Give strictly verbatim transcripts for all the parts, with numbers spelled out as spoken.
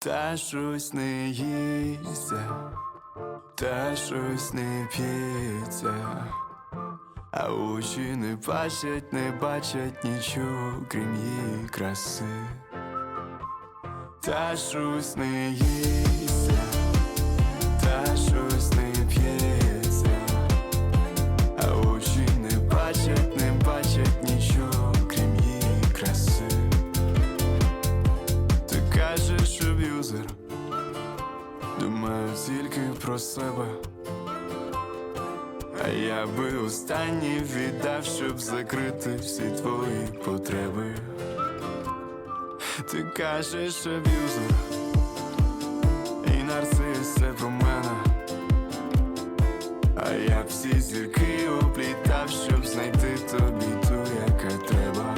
Та щось не їсться, та щось не п'ється, а очі не бачать, не бачать нічого, крім її краси. Та щось не їсться, та щось не п'ється, а очі не бачать, не бачать нічого, крім її краси. Ти кажеш, що аб'юзер, думаю тільки про себе, а я би останній віддав, щоб закрити всі твої потреби. Ти кажеш, аб'юзер і нарцис, це про мене, а я б всі зірки оплітав, щоб знайти тобі ту, яка треба.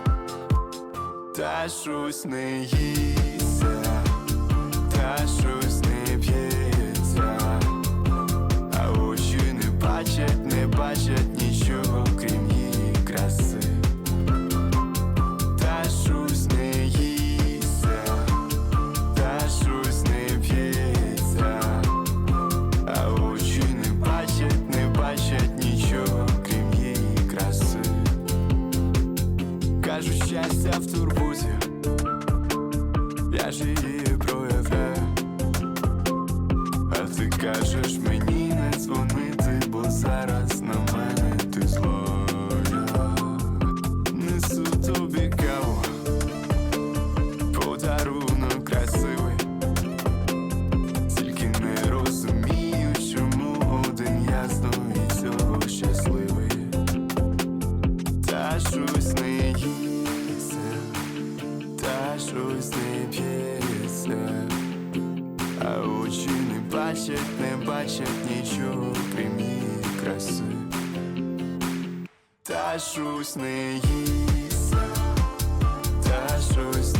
Та щось не їсться, та щось не п'ється, а очі не бачать, не бачать нічого, крім її краси. Та щось не їсться, та щось не п'ється, а очі не бачать, не бачать нічого, крім її краси. Кажуть, щастя в турботі, я ж її проявляю, а ти кажеш мені не дзвонити, бо зараз на мене ти злоя. Несу тобі каву, подарунок красивий, тільки не розумію, чому один я від цього щасливий. Та щось не їсться, та щось не п'ється, а очі не бачать, не бачать нічого, крім її краси. Та щось не їсться, та щось